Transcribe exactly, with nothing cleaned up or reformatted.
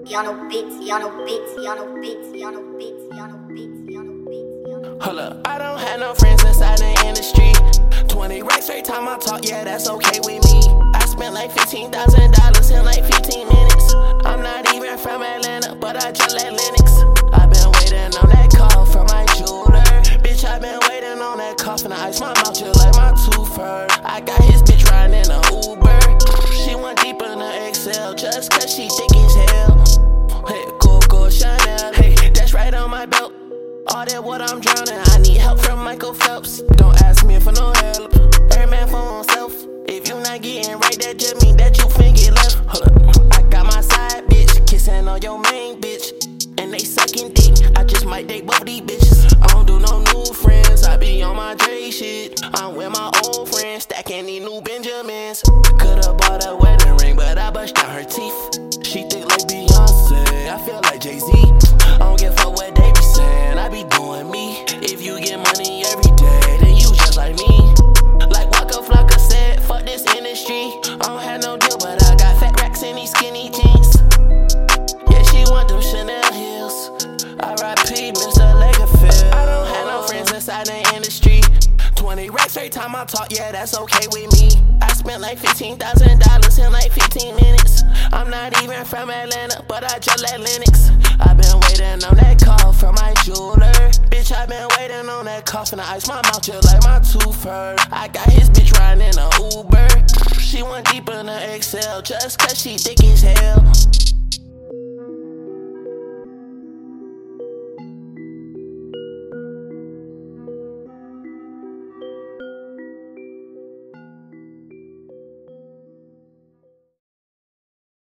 Y'all know beats, y'all know beats, y'all know beats, y'all know beats, y'all know beats, y'all know beats, y'all know beats. Hold up, I don't have no friends inside the industry. twenty racks every time I talk, yeah, that's okay with me. I spent like fifteen thousand dollars in like fifteen minutes. I'm not even from Atlanta, but I just let Lennox. I've been waiting on that call from my jeweler. Bitch, I've been waiting on that call from the ice my mouth just like my tooth hurt. I got his bitch riding in a Uber. She went deep in the Excel just cause she thick as hell. Hey, Coco Chanel, hey, that's right on my belt. All that what I'm drowning, I need help from Michael Phelps. Don't ask me for no help, every man for himself. If you not getting right, that just mean that you finna get left. Hold up, I got my side bitch, kissing on your main bitch, and they sucking dick. I just might date both these bitches. I don't do no new friends, I be on my Dre shit. I'm with my old friends, stacking these new Benjamins. Could've bought a wedding ring, but I bust out her teeth. She thick like Beyonce, I feel like Jay-Z. I don't give a fuck what they be saying, I be doing me. If you get money every day, then you just like me. Like Waka Flocka said, fuck this industry. I don't have no deal, but I got fat racks in these skinny jeans. Yeah, she want them Chanel heels. R I P Mister Lagerfeld. I don't have no friends inside the industry. twenty racks every time I talk, yeah, that's okay with me. I spent like fifteen thousand dollars in like fifteen minutes. I'm not even from Atlanta, but I just let Lennox. I've been waiting on that call from my jeweler. Bitch, I've been waiting on that call from the ice my mouth just like my tooth hurt. I got his bitch riding in a Uber. She went deep in the Excel just cause she thick as hell.